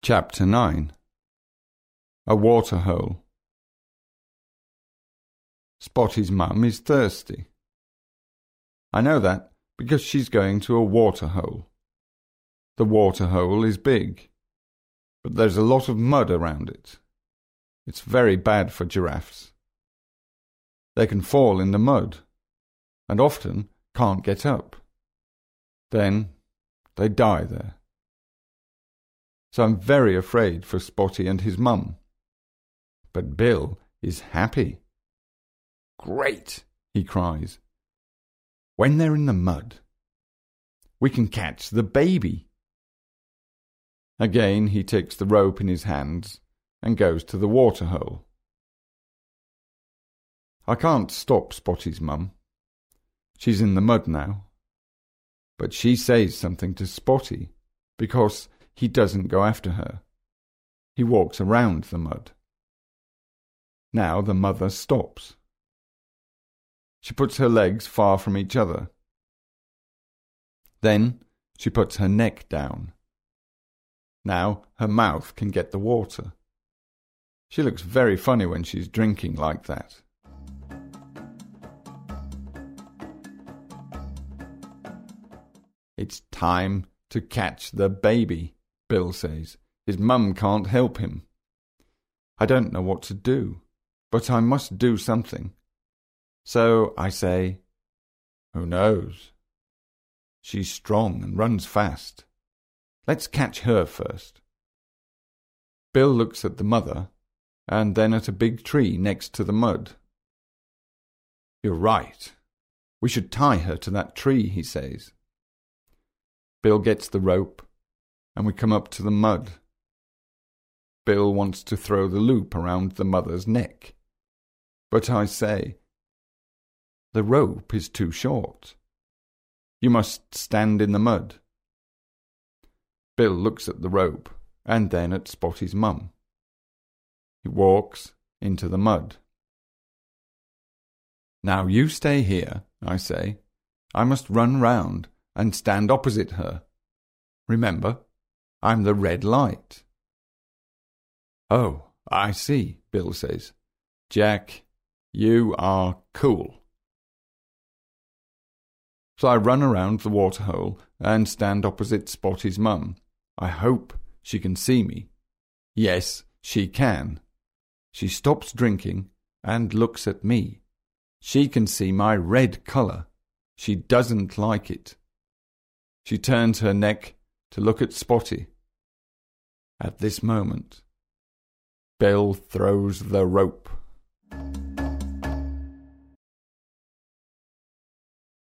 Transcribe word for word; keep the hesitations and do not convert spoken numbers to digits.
Chapter nine. A Waterhole. Spotty's mum is thirsty. I know that because she's going to a waterhole. The waterhole is big, but there's a lot of mud around it. It's very bad for giraffes. They can fall in the mud, and often can't get up. Then they die there. So I'm very afraid for Spotty and his mum. But Bill is happy. "Great!" he cries. "When they're in the mud, we can catch the baby." Again he takes the rope in his hands and goes to the waterhole. I can't stop Spotty's mum. She's in the mud now. But she says something to Spotty because he doesn't go after her. He walks around the mud. Now the mother stops. She puts her legs far from each other. Then she puts her neck down. Now her mouth can get the water. She looks very funny when she's drinking like that. "It's time to catch the baby," Bill says. His mum can't help him. I don't know what to do, but I must do something. So I say, "Who knows? She's strong and runs fast. Let's catch her first." Bill looks at the mother and then at a big tree next to the mud. "You're right. We should tie her to that tree," he says. Bill gets the rope and we come up to the mud. Bill wants to throw the loop around the mother's neck. But I say, "The rope is too short. You must stand in the mud." Bill looks at the rope and then at Spotty's mum. He walks into the mud. "Now you stay here," I say. "I must run round and stand opposite her. Remember, I'm the red light." "Oh, I see," Bill says. "Jack, you are cool." So I run around the waterhole and stand opposite Spotty's mum. I hope she can see me. Yes, she can. She stops drinking and looks at me. She can see my red colour. She doesn't like it. She turns her neck to look at Spotty. At this moment, Bill throws the rope.